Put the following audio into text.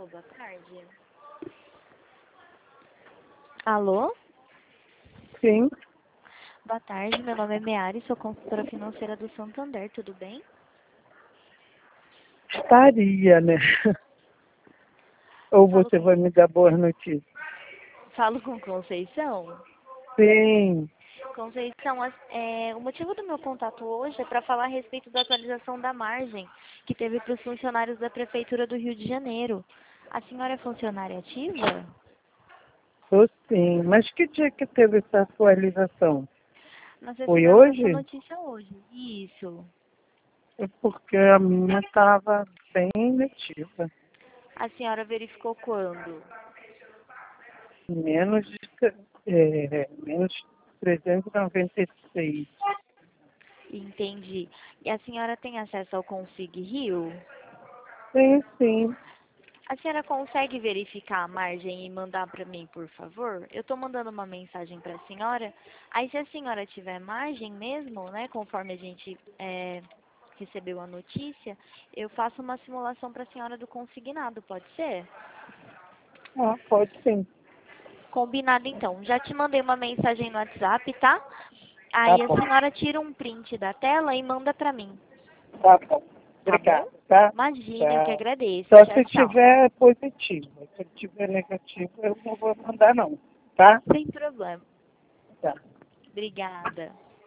Alô, boa tarde. Alô? Sim, Boa tarde, meu nome é Meari, sou consultora financeira do Santander, tudo bem? estaria, né? Ou Falo você com, vai me dar boas notícias? falo com Conceição. Sim, Conceição, o motivo do meu contato hoje é para falar a respeito da atualização da margem que teve para os funcionários da Prefeitura do Rio de Janeiro. A senhora é funcionária ativa? tô sim. Mas que dia que teve essa atualização? Nós Foi recebemos essa hoje? notícia hoje. Isso. É porque a minha estava bem negativa. A senhora verificou quando? Menos de, menos 396. Entendi. E a senhora tem acesso ao Config Rio? Sim, sim. A senhora consegue verificar a margem e mandar para mim, por favor? Eu estou mandando uma mensagem para a senhora. Aí, se a senhora tiver margem mesmo, né, conforme a gente recebeu a notícia, eu faço uma simulação para a senhora do consignado, pode ser? Ah, pode sim. Combinado, então. Já te mandei uma mensagem no WhatsApp, tá? Tá Aí a bom, senhora tira um print da tela e manda para mim, tá bom. tá bom? Obrigado, tá? Imagina, eu que Tchau. agradeço. Só Tchau, se tchau. tiver positivo. Se tiver negativo, eu não vou mandar não, tá? Sem problema. Tá. Obrigada.